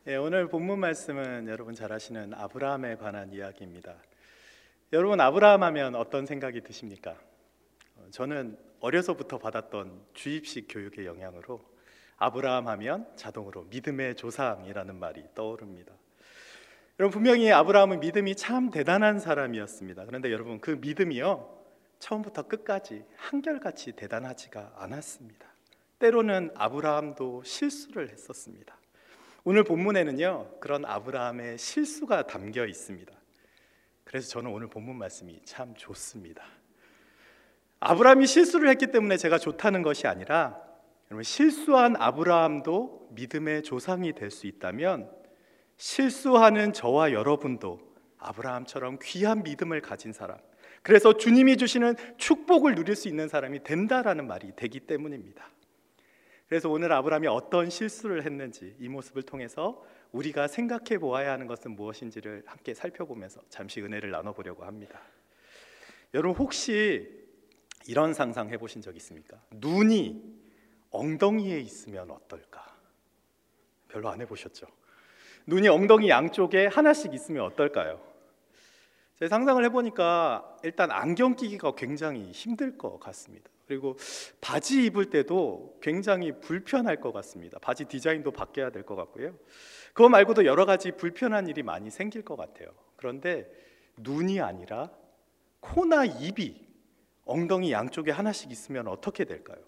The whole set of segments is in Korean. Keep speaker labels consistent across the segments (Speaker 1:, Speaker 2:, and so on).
Speaker 1: 오늘 본문 말씀은 여러분 잘 아시는 아브라함에 관한 이야기입니다. 여러분, 아브라함 하면 어떤 생각이 드십니까? 저는 어려서부터 받았던 주입식 교육의 영향으로 아브라함 하면 자동으로 믿음의 조상이라는 말이 떠오릅니다. 여러분, 분명히 아브라함은 믿음이 참 대단한 사람이었습니다. 그런데 여러분, 그 믿음이요, 처음부터 끝까지 한결같이 대단하지가 않았습니다. 때로는 아브라함도 실수를 했었습니다. 오늘 본문에는요, 그런 아브라함의 실수가 담겨 있습니다. 그래서 저는 오늘 본문 말씀이 참 좋습니다. 아브라함이 실수를 했기 때문에 제가 좋다는 것이 아니라, 여러분, 실수한 아브라함도 믿음의 조상이 될 수 있다면 실수하는 저와 여러분도 아브라함처럼 귀한 믿음을 가진 사람, 그래서 주님이 주시는 축복을 누릴 수 있는 사람이 된다라는 말이 되기 때문입니다. 그래서 오늘 아브라함이 어떤 실수를 했는지 이 모습을 통해서 우리가 생각해 보아야 하는 것은 무엇인지를 함께 살펴보면서 잠시 은혜를 나눠보려고 합니다. 여러분, 혹시 이런 상상 해보신 적 있습니까? 눈이 엉덩이에 있으면 어떨까? 별로 안 해보셨죠? 눈이 엉덩이 양쪽에 하나씩 있으면 어떨까요? 제 상상을 해보니까 일단 안경 끼기가 굉장히 힘들 것 같습니다. 그리고 바지 입을 때도 굉장히 불편할 것 같습니다. 바지 디자인도 바뀌어야 될 것 같고요. 그거 말고도 여러 가지 불편한 일이 많이 생길 것 같아요. 그런데 눈이 아니라 코나 입이 엉덩이 양쪽에 하나씩 있으면 어떻게 될까요?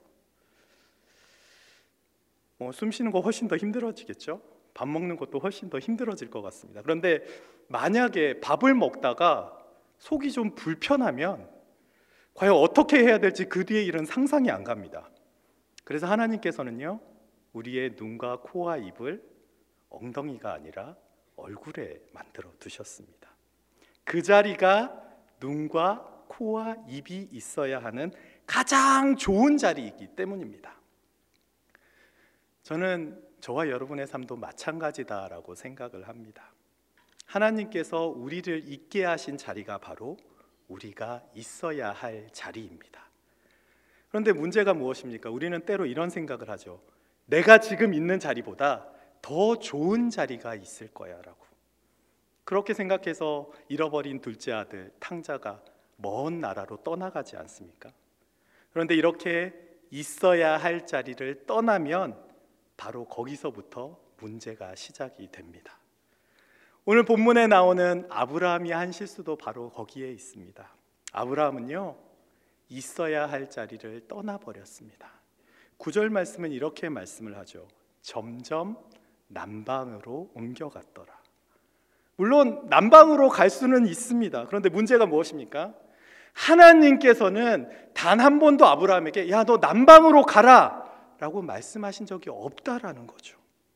Speaker 1: 숨 쉬는 거 훨씬 더 힘들어지겠죠? 밥 먹는 것도 훨씬 더 힘들어질 것 같습니다. 그런데 만약에 밥을 먹다가 속이 좀 불편하면 과연 어떻게 해야 될지 그 뒤의 일은 상상이 안 갑니다. 그래서 하나님께서는요, 우리의 눈과 코와 입을 엉덩이가 아니라 얼굴에 만들어 두셨습니다. 그 자리가 눈과 코와 입이 있어야 하는 가장 좋은 자리이기 때문입니다. 저는 저와 여러분의 삶도 마찬가지다라고 생각을 합니다. 하나님께서 우리를 있게 하신 자리가 바로 우리가 있어야 할 자리입니다. 그런데 문제가 무엇입니까? 우리는 때로 이런 생각을 하죠. 내가 지금 있는 자리보다 더 좋은 자리가 있을 거야 라고. 그렇게 생각해서 잃어버린 둘째 아들 탕자가 먼 나라로 떠나가지 않습니까? 그런데 이렇게 있어야 할 자리를 떠나면 바로 거기서부터 문제가 시작이 됩니다. 오늘 본문에 나오는 아브라함이 한 실수도 바로 거기에 있습니다. 아브라함은요, 있어야 할 자리를 떠나버렸습니다. 9절 말씀은 이렇게 말씀을 하죠. 점점 남방으로 옮겨갔더라. 물론 남방으로 갈 수는 있습니다. 그런데 문제가 무엇입니까? 하나님께서는 단 한 번도 아브라함에게 야, 너 남방으로 가라 라고 말씀하신 적이 없다라는 거죠.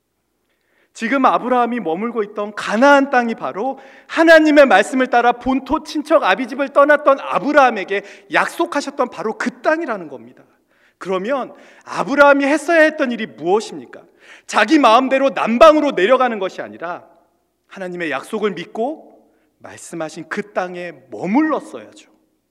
Speaker 1: 지금 아브라함이 머물고 있던 가나안 땅이 바로 하나님의 말씀을 따라 본토 친척 아비집을 떠났던 아브라함에게 약속하셨던 바로 그 땅이라는 겁니다. 그러면 아브라함이 했어야 했던 일이 무엇입니까? 자기 마음대로 남방으로 내려가는 것이 아니라 하나님의 약속을 믿고 말씀하신 그 땅에 머물렀어야죠.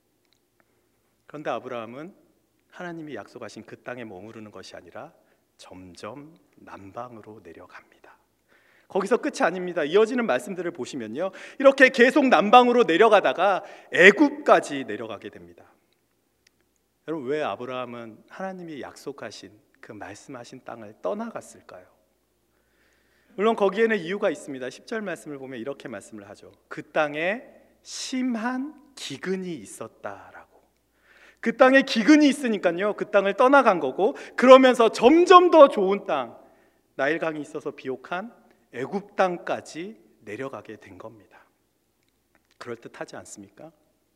Speaker 1: 그런데 아브라함은 하나님이 약속하신 그 땅에 머무르는 것이 아니라 점점 남방으로 내려갑니다. 거기서 끝이 아닙니다. 이어지는 말씀들을 보시면요, 이렇게 계속 남방으로 내려가다가 애굽까지 내려가게 됩니다. 여러분, 왜 아브라함은 하나님이 약속하신 그 말씀하신 땅을 떠나갔을까요? 물론 거기에는 이유가 있습니다. 10절 말씀을 보면 이렇게 말씀을 하죠. 그 땅에 심한 기근이 있었다라고. 그 땅에 기근이 있으니까요, 그 땅을 떠나간 거고, 그러면서 점점 더 좋은 땅, 나일강이 있어서 비옥한 애굽 땅까지 내려가게 된 겁니다. 그럴듯하지 않습니까?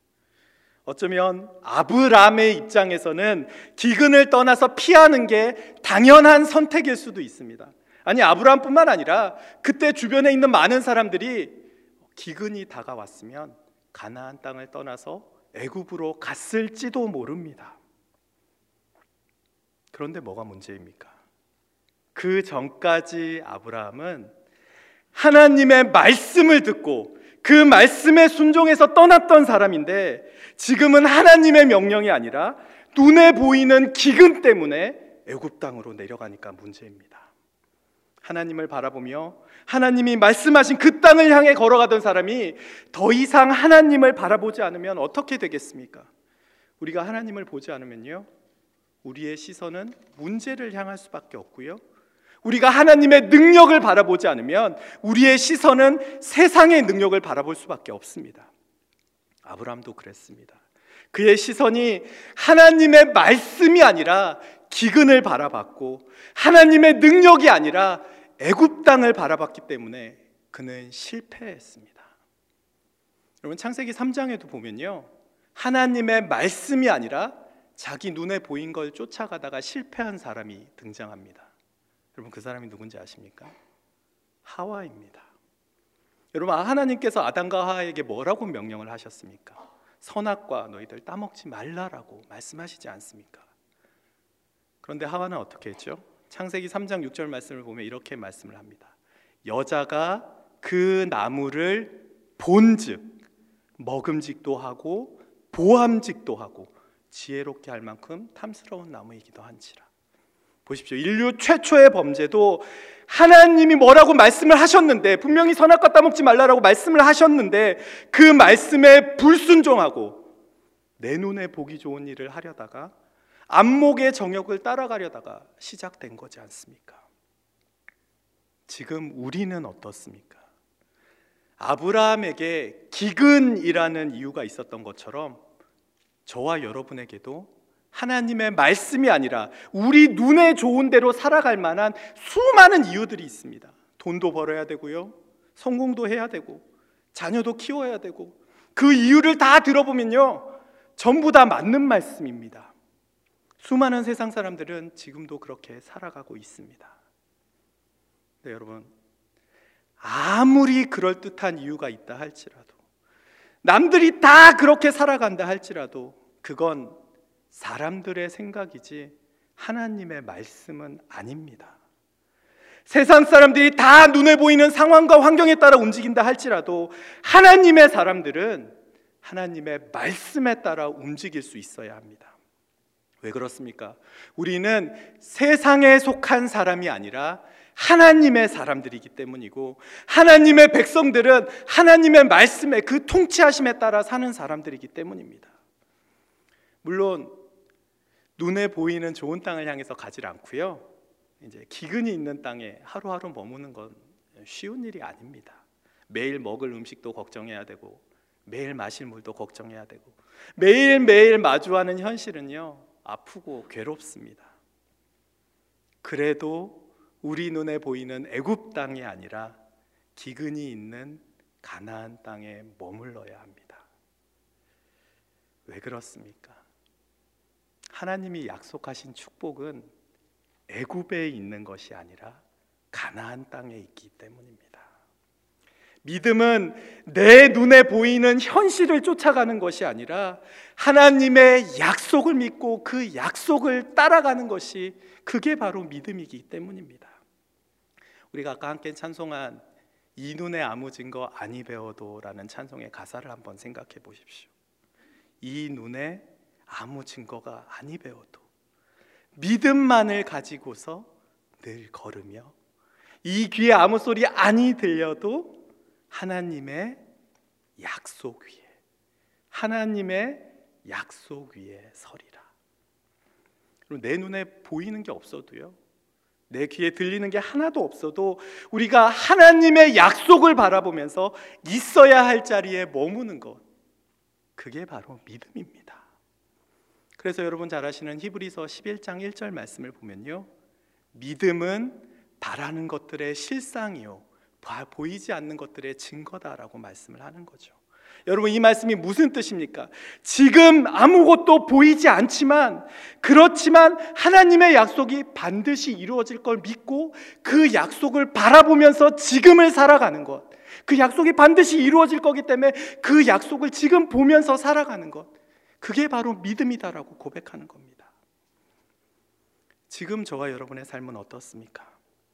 Speaker 1: 어쩌면 아브라함의 입장에서는 기근을 떠나서 피하는 게 당연한 선택일 수도 있습니다. 아니, 아브라함뿐만 아니라 그때 주변에 있는 많은 사람들이 기근이 다가왔으면 가나안 땅을 떠나서 애굽으로 갔을지도 모릅니다. 그런데 뭐가 문제입니까? 그 전까지 아브라함은 하나님의 말씀을 듣고 그 말씀에 순종해서 떠났던 사람인데, 지금은 하나님의 명령이 아니라 눈에 보이는 기근 때문에 애굽 땅으로 내려가니까 문제입니다. 하나님을 바라보며 하나님이 말씀하신 그 땅을 향해 걸어가던 사람이 더 이상 하나님을 바라보지 않으면 어떻게 되겠습니까? 우리가 하나님을 보지 않으면요, 우리의 시선은 문제를 향할 수밖에 없고요, 우리가 하나님의 능력을 바라보지 않으면 우리의 시선은 세상의 능력을 바라볼 수밖에 없습니다. 아브라함도 그랬습니다. 그의 시선이 하나님의 말씀이 아니라 기근을 바라봤고 하나님의 능력이 아니라 애굽 땅을 바라봤기 때문에 그는 실패했습니다. 여러분, 창세기 3장에도 보면요, 하나님의 말씀이 아니라 자기 눈에 보인 걸 쫓아가다가 실패한 사람이 등장합니다. 여러분, 그 사람이 누군지 아십니까? 하와입니다. 여러분, 하나님께서 아담과 하와에게 뭐라고 명령을 하셨습니까? 선악과 너희들 따먹지 말라라고 말씀하시지 않습니까? 그런데 하와는 어떻게 했죠? 창세기 3장 6절 말씀을 보면 이렇게 말씀을 합니다. 여자가 그 나무를 본즉 먹음직도 하고 보암직도 하고 지혜롭게 할 만큼 탐스러운 나무이기도 한지라. 보십시오. 인류 최초의 범죄도 하나님이 뭐라고 말씀을 하셨는데, 분명히 선악과 따먹지 말라라고 말씀을 하셨는데 그 말씀에 불순종하고 내 눈에 보기 좋은 일을 하려다가 안목의 정욕을 따라가려다가 시작된 거지 않습니까? 지금 우리는 어떻습니까? 아브라함에게 기근이라는 이유가 있었던 것처럼 저와 여러분에게도 하나님의 말씀이 아니라 우리 눈에 좋은 대로 살아갈 만한 수많은 이유들이 있습니다. 돈도 벌어야 되고요, 성공도 해야 되고, 자녀도 키워야 되고, 그 이유를 다 들어보면요, 전부 다 맞는 말씀입니다. 수많은 세상 사람들은 지금도 그렇게 살아가고 있습니다. 네, 여러분, 아무리 그럴듯한 이유가 있다 할지라도, 남들이 다 그렇게 살아간다 할지라도 그건 사람들의 생각이지 하나님의 말씀은 아닙니다. 세상 사람들이 다 눈에 보이는 상황과 환경에 따라 움직인다 할지라도 하나님의 사람들은 하나님의 말씀에 따라 움직일 수 있어야 합니다. 왜 그렇습니까? 우리는 세상에 속한 사람이 아니라 하나님의 사람들이기 때문이고, 하나님의 백성들은 하나님의 말씀에, 그 통치하심에 따라 사는 사람들이기 때문입니다. 물론 눈에 보이는 좋은 땅을 향해서 가지 않고요, 이제 기근이 있는 땅에 하루하루 머무는 건 쉬운 일이 아닙니다. 매일 먹을 음식도 걱정해야 되고, 매일 마실 물도 걱정해야 되고, 매일매일 마주하는 현실은요, 아프고 괴롭습니다. 그래도 우리 눈에 보이는 애굽 땅이 아니라 기근이 있는 가나안 땅에 머물러야 합니다. 왜 그렇습니까? 하나님이 약속하신 축복은 애굽에 있는 것이 아니라 가나안 땅에 있기 때문입니다. 믿음은 내 눈에 보이는 현실을 쫓아가는 것이 아니라 하나님의 약속을 믿고 그 약속을 따라가는 것이, 그게 바로 믿음이기 때문입니다. 우리가 아까 함께 찬송한 이 눈에 아무 증거 아니 배워도 라는 찬송의 가사를 한번 생각해 보십시오. 이 눈에 아무 증거가 아니 배워도 믿음만을 가지고서 늘 걸으며, 이 귀에 아무 소리 아니 들려도 하나님의 약속 위에, 하나님의 약속 위에 서리라. 내 눈에 보이는 게 없어도요, 내 귀에 들리는 게 하나도 없어도 우리가 하나님의 약속을 바라보면서 있어야 할 자리에 머무는 것, 그게 바로 믿음입니다. 그래서 여러분 잘 아시는 히브리서 11장 1절 말씀을 보면요, 믿음은 바라는 것들의 실상이요 보이지 않는 것들의 증거다라고 말씀을 하는 거죠. 여러분, 이 말씀이 무슨 뜻입니까? 지금 아무것도 보이지 않지만, 그렇지만 하나님의 약속이 반드시 이루어질 걸 믿고 그 약속을 바라보면서 지금을 살아가는 것, 그 약속이 반드시 이루어질 거기 때문에 그 약속을 지금 보면서 살아가는 것, 그게 바로 믿음이다라고 고백하는 겁니다. 지금 저와 여러분의 삶은 어떻습니까?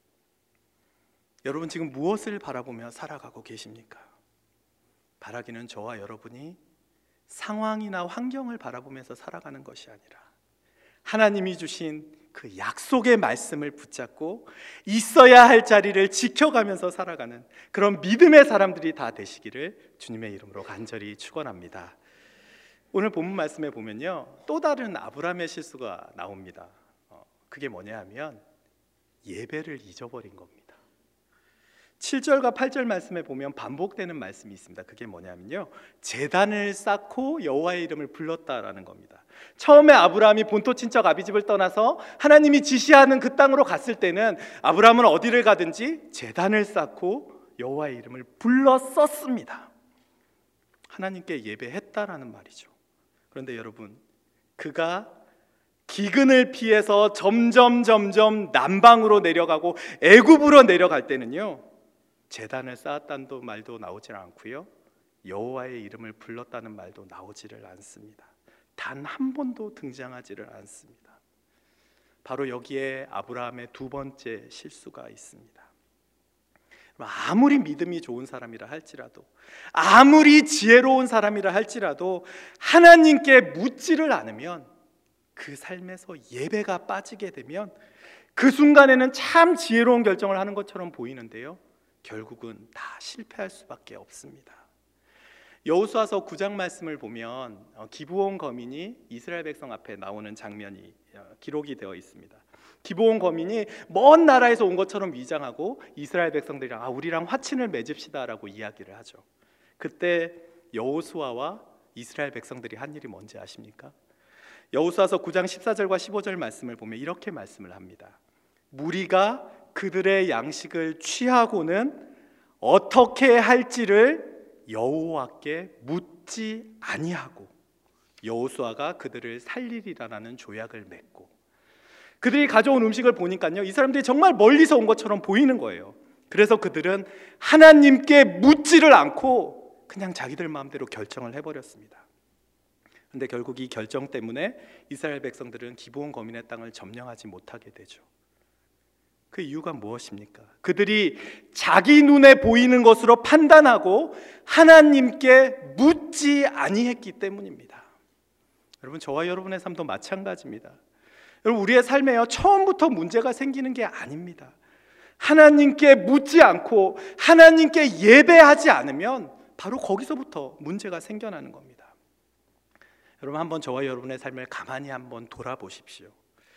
Speaker 1: 여러분 지금 무엇을 바라보며 살아가고 계십니까? 바라기는 저와 여러분이 상황이나 환경을 바라보면서 살아가는 것이 아니라 하나님이 주신 그 약속의 말씀을 붙잡고 있어야 할 자리를 지켜가면서 살아가는 그런 믿음의 사람들이 다 되시기를 주님의 이름으로 간절히 축원합니다. 오늘 본문 말씀에 보면요, 또 다른 아브라함의 실수가 나옵니다. 그게 뭐냐 하면 예배를 잊어버린 겁니다. 7절과 8절 말씀에 보면 반복되는 말씀이 있습니다. 그게 뭐냐면요, 제단을 쌓고 여호와의 이름을 불렀다라는 겁니다. 처음에 아브라함이 본토 친척 아비집을 떠나서 하나님이 지시하는 그 땅으로 갔을 때는 아브라함은 어디를 가든지 제단을 쌓고 여호와의 이름을 불렀었습니다. 하나님께 예배했다라는 말이죠. 그런데 여러분, 그가 기근을 피해서 점점 남방으로 내려가고 애굽으로 내려갈 때는요, 제단을 쌓았다는 말도 나오질 않고요, 여호와의 이름을 불렀다는 말도 나오지를 않습니다. 단 한 번도 등장하지를 않습니다. 바로 여기에 아브라함의 두 번째 실수가 있습니다. 아무리 믿음이 좋은 사람이라 할지라도, 아무리 지혜로운 사람이라 할지라도 하나님께 묻지를 않으면, 그 삶에서 예배가 빠지게 되면 그 순간에는 참 지혜로운 결정을 하는 것처럼 보이는데요, 결국은 다 실패할 수밖에 없습니다. 여호수아서 9장 말씀을 보면 기브온 거민이 이스라엘 백성 앞에 나오는 장면이 기록이 되어 있습니다. 기브온 거민이 먼 나라에서 온 것처럼 위장하고 이스라엘 백성들이랑 우리랑 화친을 맺읍시다라고 이야기를 하죠. 그때 여호수아와 이스라엘 백성들이 한 일이 뭔지 아십니까? 여호수아서 9장 14절과 15절 말씀을 보면 이렇게 말씀을 합니다. 무리가 그들의 양식을 취하고는 어떻게 할지를 여호와께 묻지 아니하고 여호수아가 그들을 살리리라는 조약을 맺고, 그들이 가져온 음식을 보니까요, 이 사람들이 정말 멀리서 온 것처럼 보이는 거예요. 그래서 그들은 하나님께 묻지를 않고 그냥 자기들 마음대로 결정을 해버렸습니다. 그런데 결국 이 결정 때문에 이스라엘 백성들은 기브온 거민의 땅을 점령하지 못하게 되죠. 그 이유가 무엇입니까? 그들이 자기 눈에 보이는 것으로 판단하고 하나님께 묻지 아니했기 때문입니다. 여러분, 저와 여러분의 삶도 마찬가지입니다. 여러분, 우리의 삶에요, 처음부터 문제가 생기는 게 아닙니다. 하나님께 묻지 않고 하나님께 예배하지 않으면 바로 거기서부터 문제가 생겨나는 겁니다. 여러분, 한번 저와 여러분의 삶을 가만히 한번 돌아보십시오.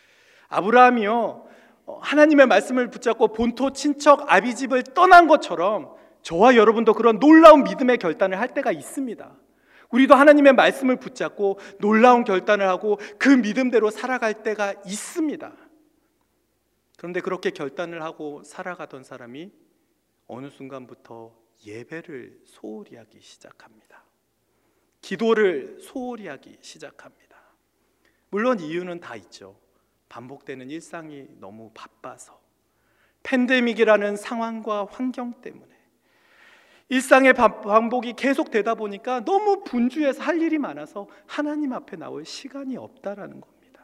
Speaker 1: 아브라함이요, 하나님의 말씀을 붙잡고 본토 친척 아비집을 떠난 것처럼 저와 여러분도 그런 놀라운 믿음의 결단을 할 때가 있습니다. 우리도 하나님의 말씀을 붙잡고 놀라운 결단을 하고 그 믿음대로 살아갈 때가 있습니다. 그런데 그렇게 결단을 하고 살아가던 사람이 어느 순간부터 예배를 소홀히 하기 시작합니다. 기도를 소홀히 하기 시작합니다. 물론 이유는 다 있죠. 반복되는 일상이 너무 바빠서, 팬데믹이라는 상황과 환경 때문에 일상의 반복이 계속되다 보니까 너무 분주해서 할 일이 많아서 하나님 앞에 나올 시간이 없다라는 겁니다.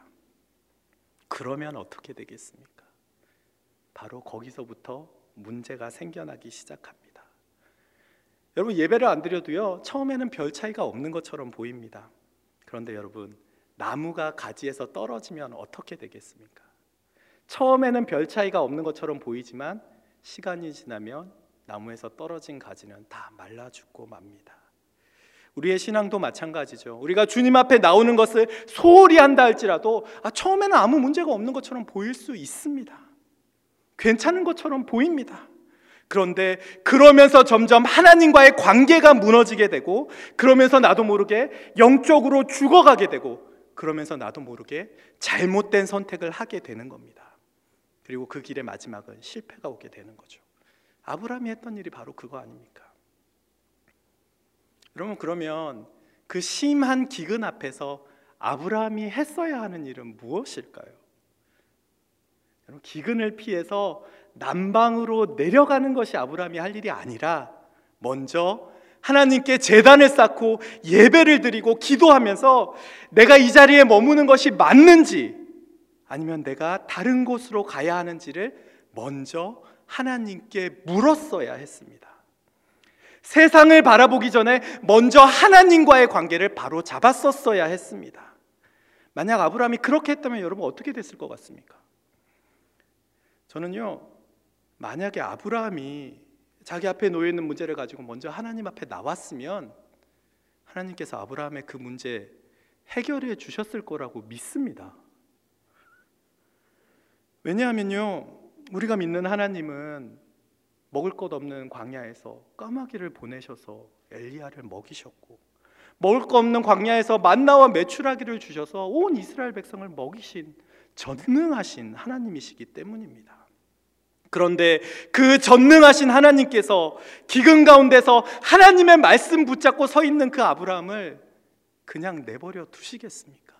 Speaker 1: 그러면 어떻게 되겠습니까? 바로 거기서부터 문제가 생겨나기 시작합니다. 여러분, 예배를 안 드려도요, 처음에는 별 차이가 없는 것처럼 보입니다. 그런데 여러분, 나무가 가지에서 떨어지면 어떻게 되겠습니까? 처음에는 별 차이가 없는 것처럼 보이지만 시간이 지나면 나무에서 떨어진 가지는 다 말라 죽고 맙니다. 우리의 신앙도 마찬가지죠. 우리가 주님 앞에 나오는 것을 소홀히 한다 할지라도 처음에는 아무 문제가 없는 것처럼 보일 수 있습니다. 괜찮은 것처럼 보입니다. 그런데 그러면서 점점 하나님과의 관계가 무너지게 되고, 그러면서 나도 모르게 영적으로 죽어가게 되고, 그러면서 나도 모르게 잘못된 선택을 하게 되는 겁니다. 그리고 그 길의 마지막은 실패가 오게 되는 거죠. 아브라함이 했던 일이 바로 그거 아닙니까? 여러분, 그러면 그 심한 기근 앞에서 아브라함이 했어야 하는 일은 무엇일까요? 여러분, 기근을 피해서 남방으로 내려가는 것이 아브라함이 할 일이 아니라 먼저 하나님께 제단을 쌓고 예배를 드리고 기도하면서 내가 이 자리에 머무는 것이 맞는지 아니면 내가 다른 곳으로 가야 하는지를 먼저 하나님께 물었어야 했습니다. 세상을 바라보기 전에 먼저 하나님과의 관계를 바로 잡았었어야 했습니다. 만약 아브라함이 그렇게 했다면 여러분 어떻게 됐을 것 같습니까? 저는요, 만약에 아브라함이 자기 앞에 놓여 있는 문제를 가지고 먼저 하나님 앞에 나왔으면 하나님께서 아브라함의 그 문제 해결해 주셨을 거라고 믿습니다. 왜냐하면요, 우리가 믿는 하나님은 먹을 것 없는 광야에서 까마귀를 보내셔서 엘리야를 먹이셨고, 먹을 것 없는 광야에서 만나와 메추라기를 주셔서 온 이스라엘 백성을 먹이신 전능하신 하나님이시기 때문입니다. 그런데 그 전능하신 하나님께서 기근 가운데서 하나님의 말씀 붙잡고 서 있는 그 아브라함을 그냥 내버려 두시겠습니까?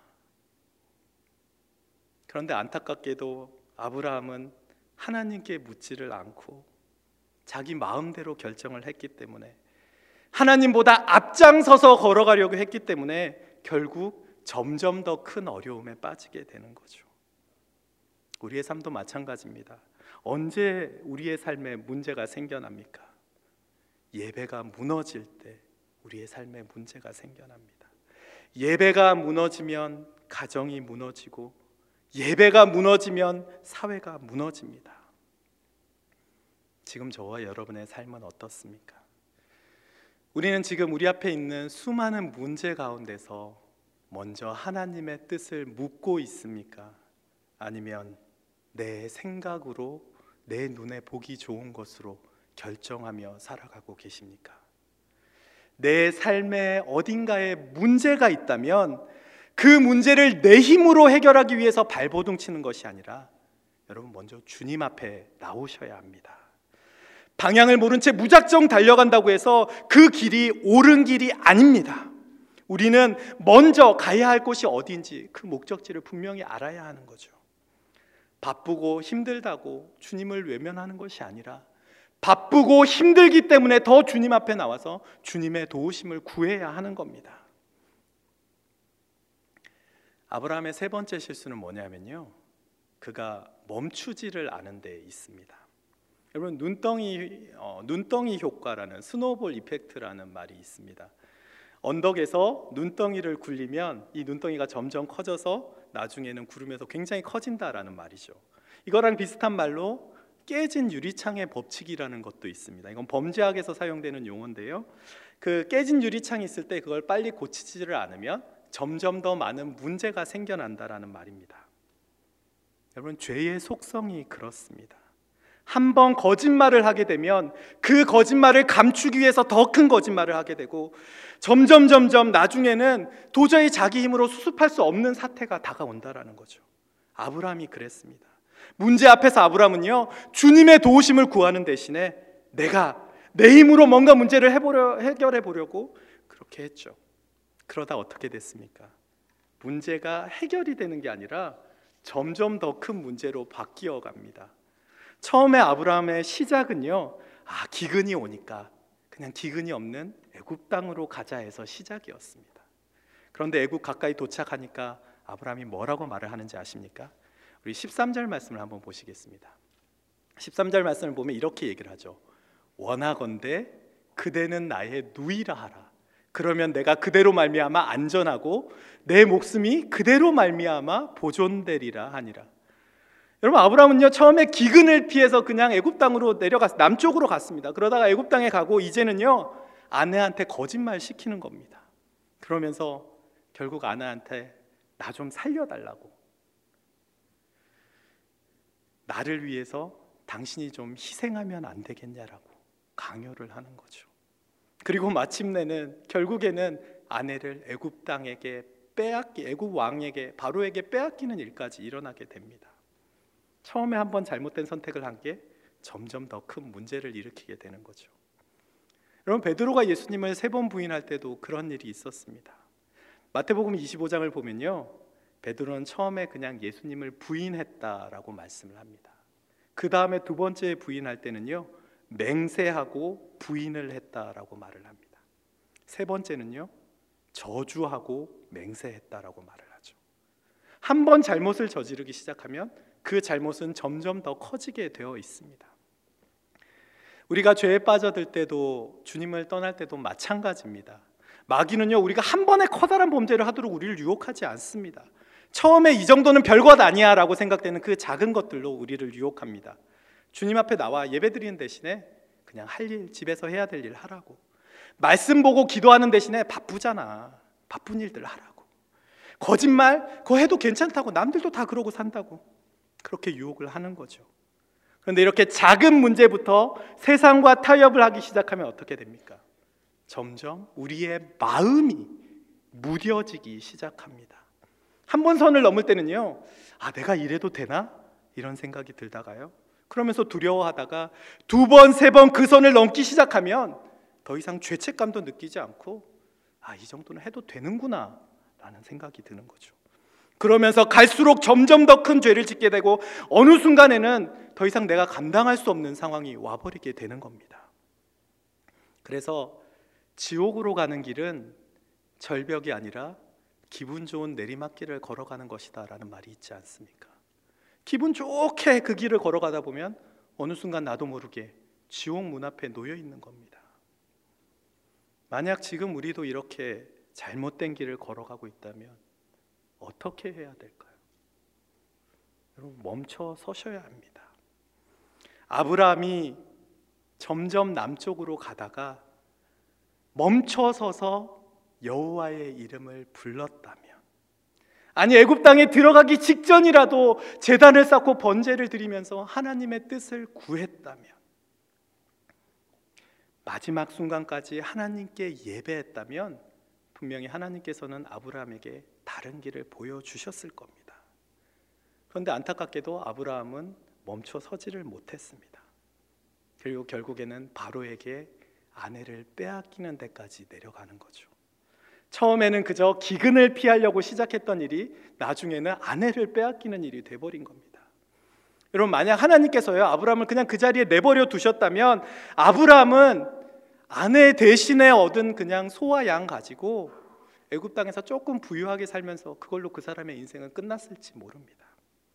Speaker 1: 그런데 안타깝게도 아브라함은 하나님께 묻지를 않고 자기 마음대로 결정을 했기 때문에, 하나님보다 앞장서서 걸어가려고 했기 때문에 결국 점점 더 큰 어려움에 빠지게 되는 거죠. 우리의 삶도 마찬가지입니다. 언제 우리의 삶에 문제가 생겨납니까? 예배가 무너질 때 우리의 삶에 문제가 생겨납니다. 예배가 무너지면 가정이 무너지고, 예배가 무너지면 사회가 무너집니다. 지금 저와 여러분의 삶은 어떻습니까? 우리는 지금 우리 앞에 있는 수많은 문제 가운데서 먼저 하나님의 뜻을 묻고 있습니까? 아니면 내 생각으로 내 눈에 보기 좋은 것으로 결정하며 살아가고 계십니까? 내 삶의 어딘가에 문제가 있다면 그 문제를 내 힘으로 해결하기 위해서 발버둥 치는 것이 아니라 여러분 먼저 주님 앞에 나오셔야 합니다. 방향을 모른 채 무작정 달려간다고 해서 그 길이 옳은 길이 아닙니다. 우리는 먼저 가야 할 곳이 어딘지 그 목적지를 분명히 알아야 하는 거죠. 바쁘고 힘들다고 주님을 외면하는 것이 아니라 바쁘고 힘들기 때문에 더 주님 앞에 나와서 주님의 도우심을 구해야 하는 겁니다. 아브라함의 세 번째 실수는 뭐냐면요, 그가 멈추지를 않은 데 있습니다. 여러분, 눈덩이 효과라는 스노볼 이펙트라는 말이 있습니다. 언덕에서 눈덩이를 굴리면 이 눈덩이가 점점 커져서 나중에는 구름에서 굉장히 커진다라는 말이죠. 이거랑 비슷한 말로 깨진 유리창의 법칙이라는 것도 있습니다. 이건 범죄학에서 사용되는 용어인데요, 그 깨진 유리창이 있을 때 그걸 빨리 고치지를 않으면 점점 더 많은 문제가 생겨난다라는 말입니다. 여러분, 죄의 속성이 그렇습니다. 한 번 거짓말을 하게 되면 그 거짓말을 감추기 위해서 더 큰 거짓말을 하게 되고, 점점 나중에는 도저히 자기 힘으로 수습할 수 없는 사태가 다가온다라는 거죠. 아브라함이 그랬습니다. 문제 앞에서 아브라함은요, 주님의 도우심을 구하는 대신에 내가 내 힘으로 뭔가 문제를 해결해 보려고 그렇게 했죠. 그러다 어떻게 됐습니까? 문제가 해결이 되는 게 아니라 점점 더 큰 문제로 바뀌어 갑니다. 처음에 아브라함의 시작은요, 기근이 오니까 그냥 기근이 없는 애굽 땅으로 가자 해서 시작이었습니다. 그런데 애굽 가까이 도착하니까 아브라함이 뭐라고 말을 하는지 아십니까? 우리 13절 말씀을 한번 보시겠습니다. 13절 말씀을 보면 이렇게 얘기를 하죠. 원하건대 그대는 나의 누이라 하라. 그러면 내가 그대로 말미암아 안전하고 내 목숨이 그대로 말미암아 보존되리라 하니라. 여러분, 아브라함은요, 처음에 기근을 피해서 그냥 애굽 땅으로 남쪽으로 갔습니다. 그러다가 애굽 땅에 가고 이제는요, 아내한테 거짓말 시키는 겁니다. 그러면서 결국 아내한테 나 좀 살려달라고, 나를 위해서 당신이 좀 희생하면 안 되겠냐라고 강요를 하는 거죠. 그리고 마침내는 결국에는 아내를 애굽 땅에게 애굽 왕에게, 바로에게 빼앗기는 일까지 일어나게 됩니다. 처음에 한번 잘못된 선택을 한 게 점점 더 큰 문제를 일으키게 되는 거죠. 여러분, 베드로가 예수님을 3번 부인할 때도 그런 일이 있었습니다. 마태복음 25장을 보면요, 베드로는 처음에 그냥 예수님을 부인했다라고 말씀을 합니다. 그 다음에 두 번째 부인할 때는요, 맹세하고 부인을 했다라고 말을 합니다. 세 번째는요, 저주하고 맹세했다라고 말을 하죠. 한 번 잘못을 저지르기 시작하면 그 잘못은 점점 더 커지게 되어 있습니다. 우리가 죄에 빠져들 때도 주님을 떠날 때도 마찬가지입니다. 마귀는요, 우리가 한 번에 커다란 범죄를 하도록 우리를 유혹하지 않습니다. 처음에 이 정도는 별것 아니야 라고 생각되는 그 작은 것들로 우리를 유혹합니다. 주님 앞에 나와 예배드리는 대신에 그냥 할 일, 집에서 해야 될 일 하라고. 말씀 보고 기도하는 대신에 바쁘잖아, 바쁜 일들 하라고. 거짓말 그거 해도 괜찮다고, 남들도 다 그러고 산다고. 그렇게 유혹을 하는 거죠. 그런데 이렇게 작은 문제부터 세상과 타협을 하기 시작하면 어떻게 됩니까? 점점 우리의 마음이 무뎌지기 시작합니다. 한 번 선을 넘을 때는요, 내가 이래도 되나? 이런 생각이 들다가요, 그러면서 두려워하다가 두 번, 세 번 그 선을 넘기 시작하면 더 이상 죄책감도 느끼지 않고 이 정도는 해도 되는구나 라는 생각이 드는 거죠. 그러면서 갈수록 점점 더 큰 죄를 짓게 되고 어느 순간에는 더 이상 내가 감당할 수 없는 상황이 와버리게 되는 겁니다. 그래서 지옥으로 가는 길은 절벽이 아니라 기분 좋은 내리막길을 걸어가는 것이다 라는 말이 있지 않습니까? 기분 좋게 그 길을 걸어가다 보면 어느 순간 나도 모르게 지옥 문 앞에 놓여 있는 겁니다. 만약 지금 우리도 이렇게 잘못된 길을 걸어가고 있다면 어떻게 해야 될까요? 여러분, 멈춰 서셔야 합니다. 아브라함이 점점 남쪽으로 가다가 멈춰 서서 여호와의 이름을 불렀다면, 아니 애굽 땅에 들어가기 직전이라도 제단을 쌓고 번제를 드리면서 하나님의 뜻을 구했다면, 마지막 순간까지 하나님께 예배했다면 분명히 하나님께서는 아브라함에게 다른 길을 보여주셨을 겁니다. 그런데 안타깝게도 아브라함은 멈춰 서지를 못했습니다. 그리고 결국에는 바로에게 아내를 빼앗기는 데까지 내려가는 거죠. 처음에는 그저 기근을 피하려고 시작했던 일이 나중에는 아내를 빼앗기는 일이 돼버린 겁니다. 여러분, 만약 하나님께서요 아브라함을 그냥 그 자리에 내버려 두셨다면 아브라함은 아내 대신에 얻은 그냥 소와 양 가지고 애굽 땅에서 조금 부유하게 살면서 그걸로 그 사람의 인생은 끝났을지 모릅니다.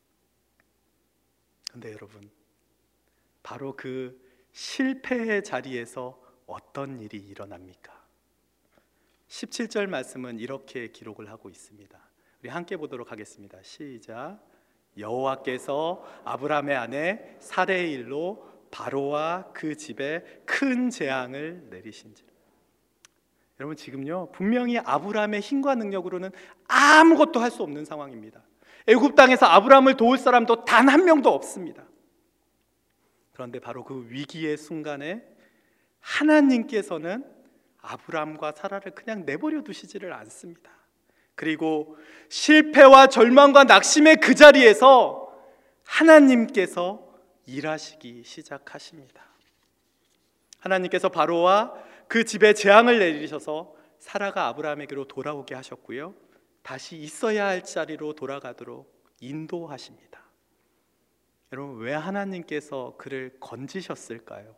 Speaker 1: 그런데 여러분, 바로 그 실패의 자리에서 어떤 일이 일어납니까? 17절 말씀은 이렇게 기록을 하고 있습니다. 우리 함께 보도록 하겠습니다. 시작. 여호와께서 아브라함의 아내 사레의 일로 바로와 그 집에 큰 재앙을 내리신지라. 여러분, 지금요 분명히 아브라함의 힘과 능력으로는 아무것도 할 수 없는 상황입니다. 애굽 땅에서 아브라함을 도울 사람도 단 한 명도 없습니다. 그런데 바로 그 위기의 순간에 하나님께서는 아브라함과 사라를 그냥 내버려 두시지를 않습니다. 그리고 실패와 절망과 낙심의 그 자리에서 하나님께서 일하시기 시작하십니다. 하나님께서 바로와 그 집에 재앙을 내리셔서 사라가 아브라함에게로 돌아오게 하셨고요, 다시 있어야 할 자리로 돌아가도록 인도하십니다. 여러분, 왜 하나님께서 그를 건지셨을까요?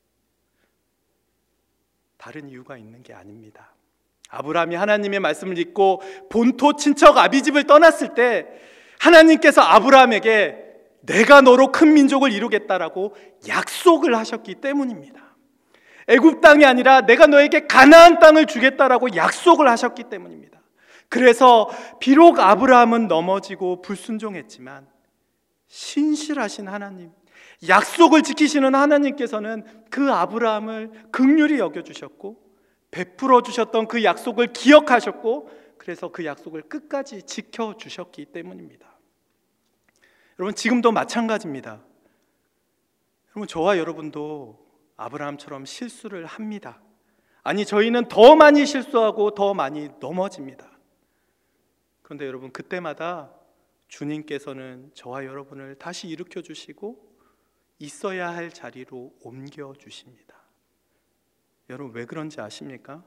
Speaker 1: 다른 이유가 있는 게 아닙니다. 아브라함이 하나님의 말씀을 잊고 본토 친척 아비집을 떠났을 때 하나님께서 아브라함에게 내가 너로 큰 민족을 이루겠다라고 약속을 하셨기 때문입니다. 애굽 땅이 아니라 내가 너에게 가나안 땅을 주겠다라고 약속을 하셨기 때문입니다. 그래서 비록 아브라함은 넘어지고 불순종했지만 신실하신 하나님, 약속을 지키시는 하나님께서는 그 아브라함을 긍휼히 여겨주셨고 베풀어 주셨던 그 약속을 기억하셨고, 그래서 그 약속을 끝까지 지켜주셨기 때문입니다. 여러분, 지금도 마찬가지입니다. 여러분, 저와 여러분도 아브라함처럼 실수를 합니다. 아니, 저희는 더 많이 실수하고 더 많이 넘어집니다. 그런데 여러분, 그때마다 주님께서는 저와 여러분을 다시 일으켜 주시고 있어야 할 자리로 옮겨 주십니다. 여러분, 왜 그런지 아십니까?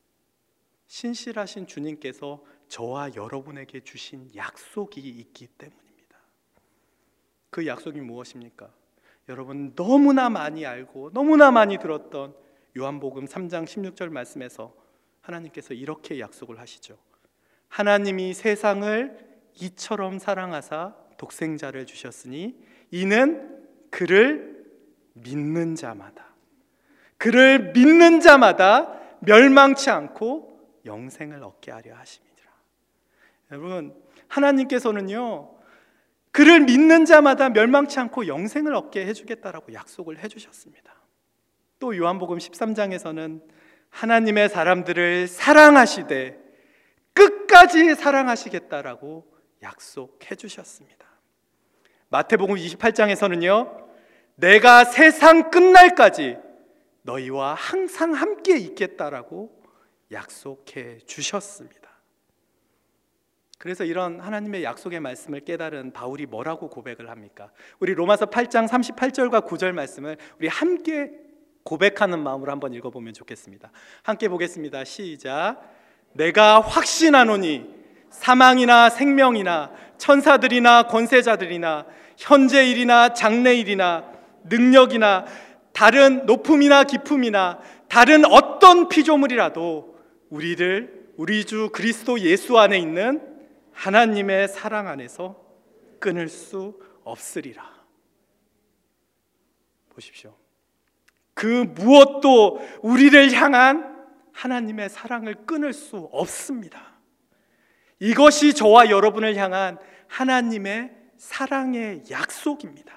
Speaker 1: 신실하신 주님께서 저와 여러분에게 주신 약속이 있기 때문입니다. 그 약속이 무엇입니까? 여러분, 너무나 많이 알고 너무나 많이 들었던 요한복음 3장 16절 말씀에서 하나님께서 이렇게 약속을 하시죠. 하나님이 세상을 이처럼 사랑하사 독생자를 주셨으니 이는 그를 믿는 자마다, 그를 믿는 자마다 멸망치 않고 영생을 얻게 하려 하심이니라. 여러분, 하나님께서는요, 그를 믿는 자마다 멸망치 않고 영생을 얻게 해주겠다라고 약속을 해주셨습니다. 또 요한복음 13장에서는 하나님의 사람들을 사랑하시되 끝까지 사랑하시겠다라고 약속해 주셨습니다. 마태복음 28장에서는요, 내가 세상 끝날까지 너희와 항상 함께 있겠다라고 약속해 주셨습니다. 그래서 이런 하나님의 약속의 말씀을 깨달은 바울이 뭐라고 고백을 합니까? 우리 로마서 8장 38절과 9절 말씀을 우리 함께 고백하는 마음으로 한번 읽어보면 좋겠습니다. 함께 보겠습니다. 시작. 내가 확신하노니 사망이나 생명이나 천사들이나 권세자들이나 현재일이나 장래일이나 능력이나 다른 높음이나 깊음이나 다른 어떤 피조물이라도 우리 주 그리스도 예수 안에 있는 하나님의 사랑 안에서 끊을 수 없으리라. 보십시오. 그 무엇도 우리를 향한 하나님의 사랑을 끊을 수 없습니다. 이것이 저와 여러분을 향한 하나님의 사랑의 약속입니다.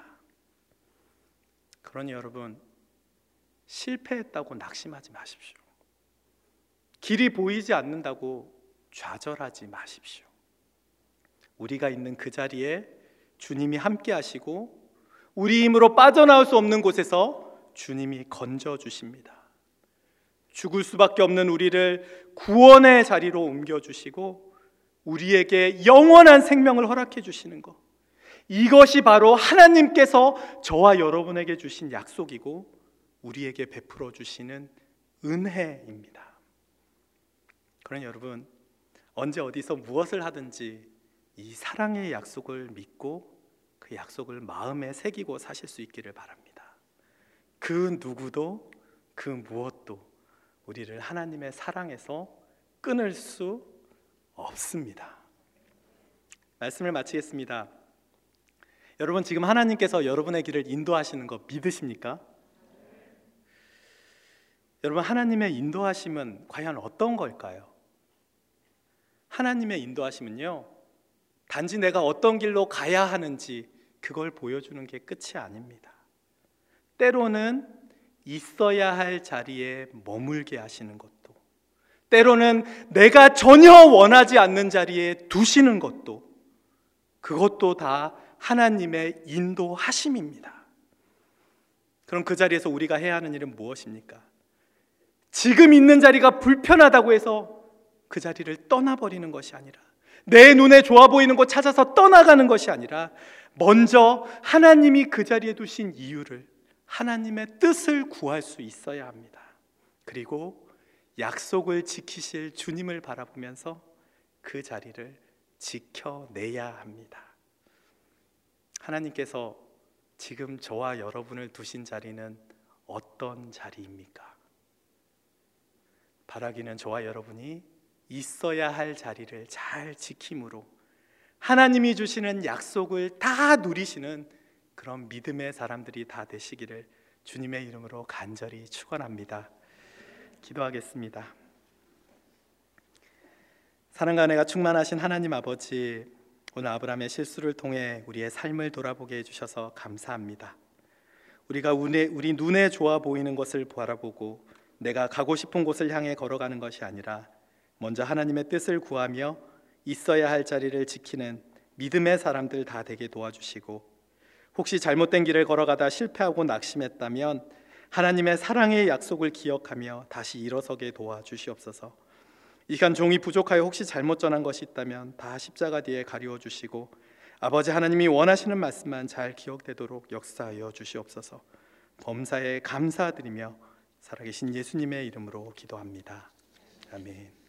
Speaker 1: 그러니 여러분, 실패했다고 낙심하지 마십시오. 길이 보이지 않는다고 좌절하지 마십시오. 우리가 있는 그 자리에 주님이 함께 하시고 우리 힘으로 빠져나올 수 없는 곳에서 주님이 건져주십니다. 죽을 수밖에 없는 우리를 구원의 자리로 옮겨주시고 우리에게 영원한 생명을 허락해 주시는 것, 이것이 바로 하나님께서 저와 여러분에게 주신 약속이고 우리에게 베풀어 주시는 은혜입니다. 그러니 여러분, 언제 어디서 무엇을 하든지 이 사랑의 약속을 믿고 그 약속을 마음에 새기고 사실 수 있기를 바랍니다. 그 누구도 그 무엇도 우리를 하나님의 사랑에서 끊을 수 없습니다. 말씀을 마치겠습니다. 여러분, 지금 하나님께서 여러분의 길을 인도하시는 거 믿으십니까? 여러분, 하나님의 인도하심은 과연 어떤 걸까요? 하나님의 인도하심은요, 단지 내가 어떤 길로 가야 하는지 그걸 보여주는 게 끝이 아닙니다. 때로는 있어야 할 자리에 머물게 하시는 것도, 때로는 내가 전혀 원하지 않는 자리에 두시는 것도, 그것도 다 하나님의 인도하심입니다. 그럼 그 자리에서 우리가 해야 하는 일은 무엇입니까? 지금 있는 자리가 불편하다고 해서 그 자리를 떠나버리는 것이 아니라, 내 눈에 좋아 보이는 곳 찾아서 떠나가는 것이 아니라, 먼저 하나님이 그 자리에 두신 이유를, 하나님의 뜻을 구할 수 있어야 합니다. 그리고 약속을 지키실 주님을 바라보면서 그 자리를 지켜내야 합니다. 하나님께서 지금 저와 여러분을 두신 자리는 어떤 자리입니까? 바라기는 저와 여러분이 있어야 할 자리를 잘 지킴으로 하나님이 주시는 약속을 다 누리시는 그런 믿음의 사람들이 다 되시기를 주님의 이름으로 간절히 축원합니다. 기도하겠습니다. 사랑과 은혜가 충만하신 하나님 아버지, 오늘 아브라함의 실수를 통해 우리의 삶을 돌아보게 해주셔서 감사합니다. 우리가 우리 눈에 좋아 보이는 것을 바라보고 내가 가고 싶은 곳을 향해 걸어가는 것이 아니라 먼저 하나님의 뜻을 구하며 있어야 할 자리를 지키는 믿음의 사람들 다 되게 도와주시고, 혹시 잘못된 길을 걸어가다 실패하고 낙심했다면 하나님의 사랑의 약속을 기억하며 다시 일어서게 도와주시옵소서. 이 시간 종이 부족하여 혹시 잘못 전한 것이 있다면 다 십자가 뒤에 가리워 주시고 아버지 하나님이 원하시는 말씀만 잘 기억되도록 역사하여 주시옵소서. 범사에 감사드리며 살아계신 예수님의 이름으로 기도합니다. 아멘.